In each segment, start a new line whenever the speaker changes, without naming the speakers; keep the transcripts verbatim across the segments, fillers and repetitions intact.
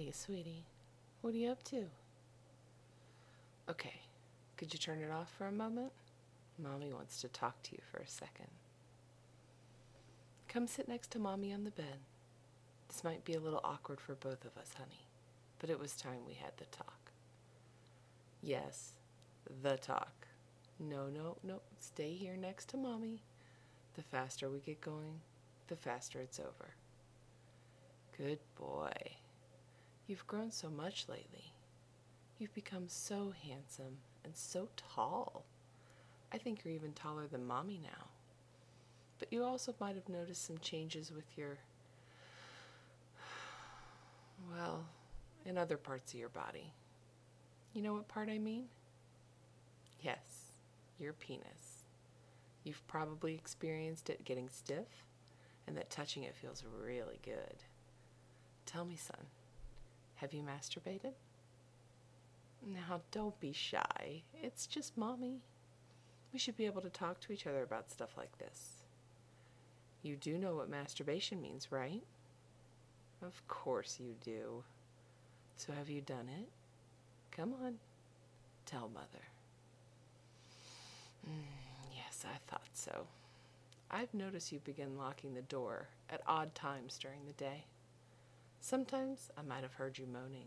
Hey, sweetie. What are you up to? Okay, could you turn it off for a moment? Mommy wants to talk to you for a second. Come sit next to Mommy on the bed. This might be a little awkward for both of us, honey, but it was time we had the talk. Yes, the talk. No, no, no, stay here next to Mommy. The faster we get going, the faster it's over. Good boy. You've grown so much lately. You've become so handsome and so tall. I think you're even taller than Mommy now. But you also might have noticed some changes with your, well, in other parts of your body. You know what part I mean? Yes, your penis. You've probably experienced it getting stiff, and that touching it feels really good. Tell me, son, have you masturbated? Now, don't be shy. It's just Mommy. We should be able to talk to each other about stuff like this. You do know what masturbation means, right? Of course you do. So have you done it? Come on, tell Mother. Mm, yes, I thought so. I've noticed you begin locking the door at odd times during the day. Sometimes I might have heard you moaning.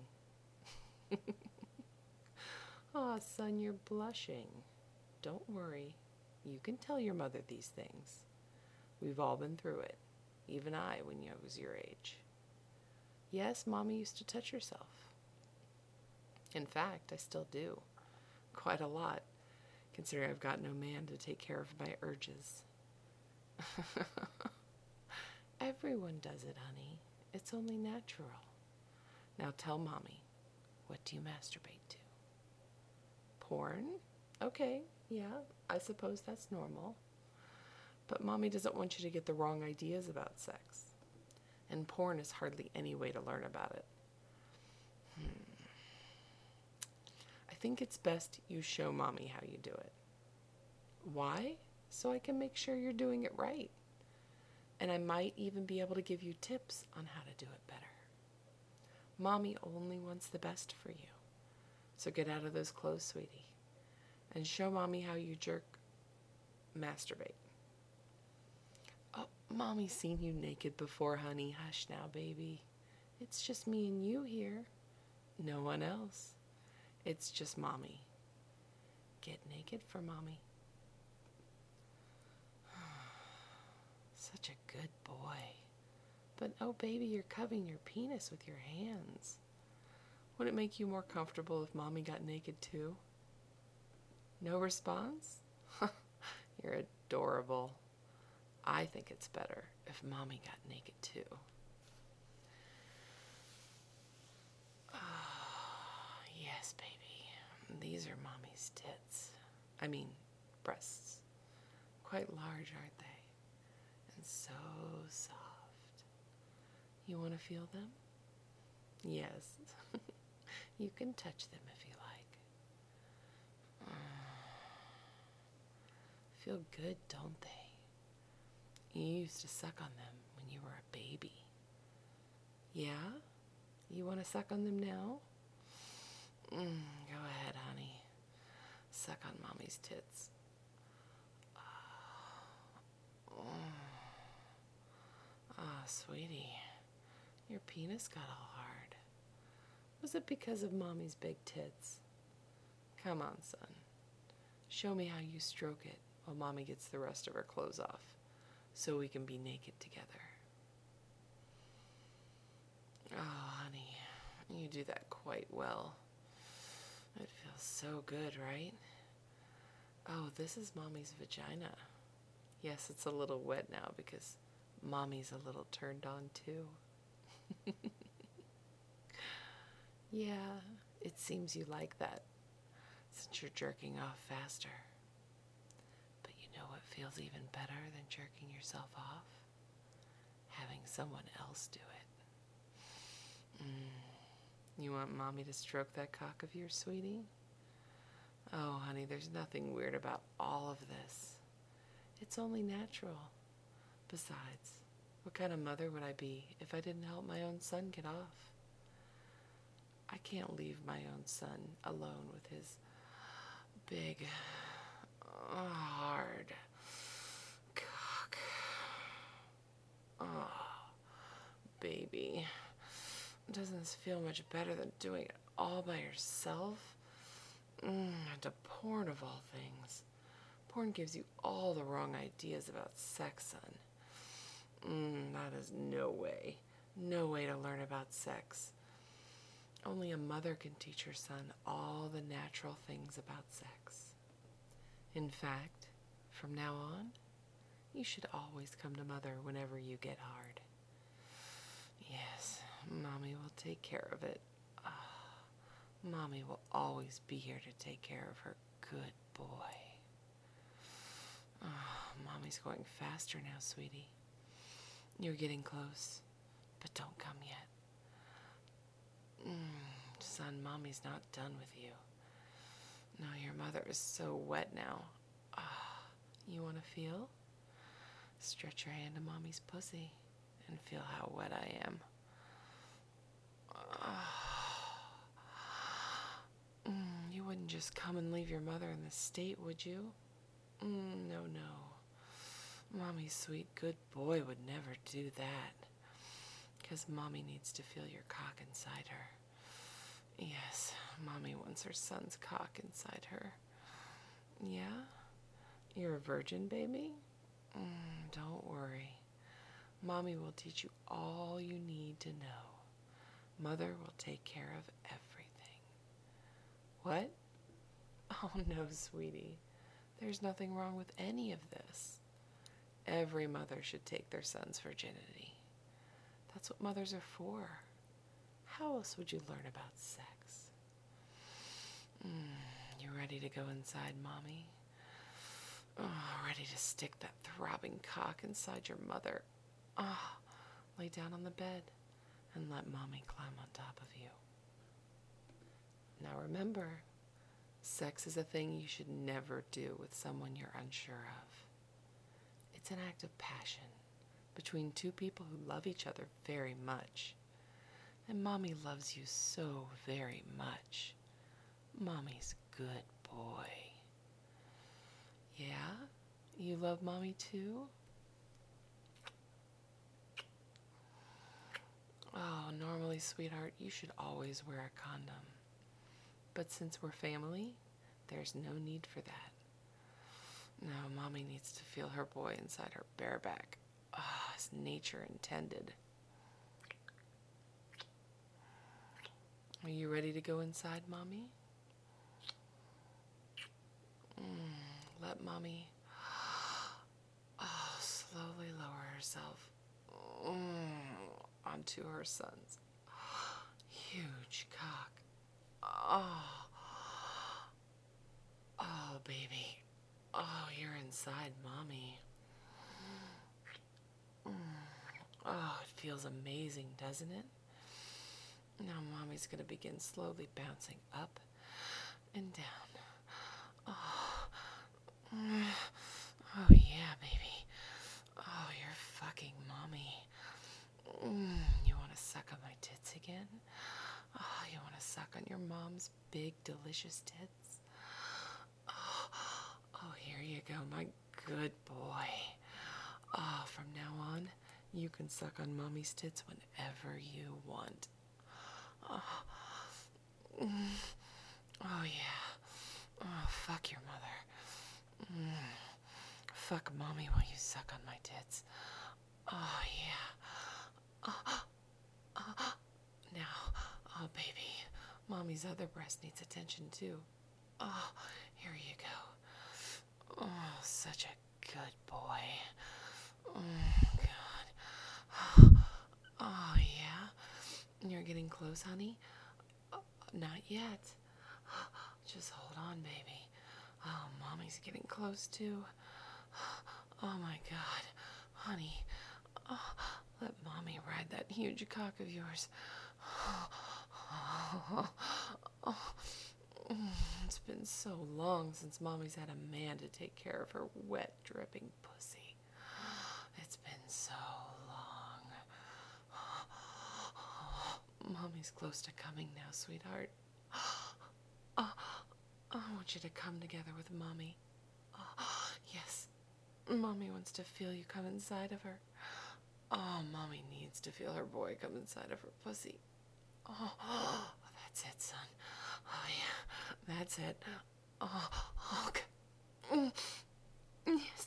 Aw, son, you're blushing. Don't worry. You can tell your mother these things. We've all been through it, even I when I was your age. Yes, Mommy used to touch herself. In fact, I still do. Quite a lot, considering I've got no man to take care of my urges. Everyone does it, honey. It's only natural. Now tell Mommy, what do you masturbate to? Porn? Okay, yeah, I suppose that's normal. But Mommy doesn't want you to get the wrong ideas about sex. And porn is hardly any way to learn about it. Hmm. I think it's best you show Mommy how you do it. Why? So I can make sure you're doing it right. And I might even be able to give you tips on how to do it better. Mommy only wants the best for you. So get out of those clothes, sweetie, and show Mommy how you jerk, masturbate. Oh, Mommy's seen you naked before, honey. Hush now, baby. It's just me and you here. No one else. It's just Mommy. Get naked for Mommy. Such a good boy. But oh, baby, you're covering your penis with your hands. Would it make you more comfortable if Mommy got naked too? No response? You're adorable. I think it's better if Mommy got naked too. Oh, yes, baby. These are Mommy's tits. I mean, breasts. Quite large, aren't they? And so soft. You want to feel them? Yes. You can touch them if you like. Feel good, don't they? You used to suck on them when you were a baby. Yeah? You want to suck on them now? Mm, go ahead, honey. Suck on Mommy's tits. Ah, oh, sweetie. Your penis got all hard. Was it because of Mommy's big tits? Come on, son. Show me how you stroke it while Mommy gets the rest of her clothes off, so we can be naked together. Oh, honey, you do that quite well. It feels so good, right? Oh, this is Mommy's vagina. Yes, it's a little wet now because Mommy's a little turned on too. Yeah, it seems you like that since you're jerking off faster. But you know what feels even better than jerking yourself off? Having someone else do it. Mm. You want Mommy to stroke that cock of yours, sweetie? Oh, honey, there's nothing weird about all of this. It's only natural. Besides, what kind of mother would I be if I didn't help my own son get off? I can't leave my own son alone with his big, hard cock. Oh, baby. Doesn't this feel much better than doing it all by yourself? Mm, and a porn of all things. Porn gives you all the wrong ideas about sex, son. Mm, that is no way. No way to learn about sex. Only a mother can teach her son all the natural things about sex. In fact, from now on, you should always come to Mother whenever you get hard. Yes, Mommy will take care of it. Oh, Mommy will always be here to take care of her good boy. Oh, Mommy's going faster now, sweetie. You're getting close, but don't come yet. Mm, son, Mommy's not done with you. No, your mother is so wet now. Ah, you want to feel? Stretch your hand to Mommy's pussy and feel how wet I am. Ah. Mm, you wouldn't just come and leave your mother in this state, would you? Mm, no, no. Mommy's sweet good boy would never do that. Because Mommy needs to feel your cock inside her. Yes, Mommy wants her son's cock inside her. Yeah? You're a virgin, baby? Mm, don't worry. Mommy will teach you all you need to know. Mother will take care of everything. What? Oh, no, sweetie. There's nothing wrong with any of this. Every mother should take their son's virginity. That's what mothers are for. How else would you learn about sex? Mm, you ready to go inside, Mommy? Oh, ready to stick that throbbing cock inside your mother? Ah, oh, lay down on the bed and let Mommy climb on top of you. Now remember, sex is a thing you should never do with someone you're unsure of. It's an act of passion between two people who love each other very much. And Mommy loves you so very much. Mommy's good boy. Yeah? You love Mommy too? Oh, normally, sweetheart, you should always wear a condom. But since we're family, there's no need for that. Now, Mommy needs to feel her boy inside her bareback. Ah, oh, as nature intended. Are you ready to go inside, Mommy? Mm, let Mommy oh, slowly lower herself mm, onto her son's huge cock. Oh, oh, baby. Oh, you're inside, Mommy. Mm. Oh, it feels amazing, doesn't it? Now Mommy's going to begin slowly bouncing up and down. Oh, oh yeah, baby. Oh, you're fucking Mommy. Mm, you want to suck on my tits again? Oh, you want to suck on your mom's big, delicious tits? Oh, oh, here you go, my good boy. Oh, from now on, you can suck on Mommy's tits whenever you want. Oh, mm, oh yeah. Oh, fuck your mother. Mm, fuck Mommy while you suck on my tits. Oh, yeah. Oh, oh, now, oh, baby. Mommy's other breast needs attention, too. Oh, here you go. Oh, such a good boy. Oh, God. Oh, yeah? You're getting close, honey? Uh, not yet. Just hold on, baby. Oh, Mommy's getting close, too. Oh, my God. Honey, oh, let Mommy ride that huge cock of yours. Oh, oh, oh. It's been so long since Mommy's had a man to take care of her wet, dripping pussy. It's been so long. Mommy's Mommy's close to coming now, sweetheart. Oh, I want you to come together with Mommy. Oh, yes. Mommy wants to feel you come inside of her. Oh, Mommy needs to feel her boy come inside of her pussy. Oh, oh that's it, son. Oh, yeah, that's it. Oh, oh, mm, yes.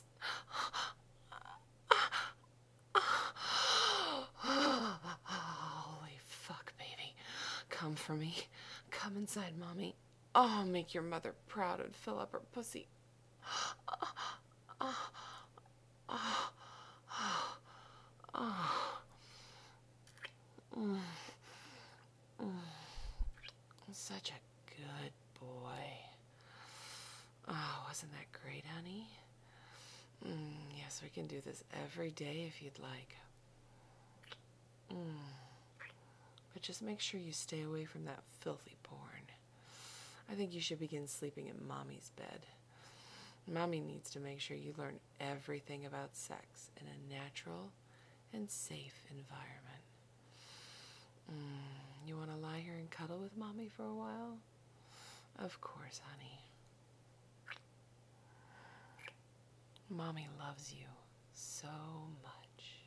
Holy fuck, baby. Come for me. Come inside, Mommy. Oh, make your mother proud and fill up her pussy. Oh, oh, oh, oh, oh. Mm, mm. Such a good boy. Oh, wasn't that great, honey? Mm, yes, we can do this every day if you'd like. Mm. But just make sure you stay away from that filthy porn. I think you should begin sleeping in Mommy's bed. Mommy needs to make sure you learn everything about sex in a natural and safe environment. Mm, you want to lie here and cuddle with Mommy for a while? Of course, honey. Mommy loves you so much.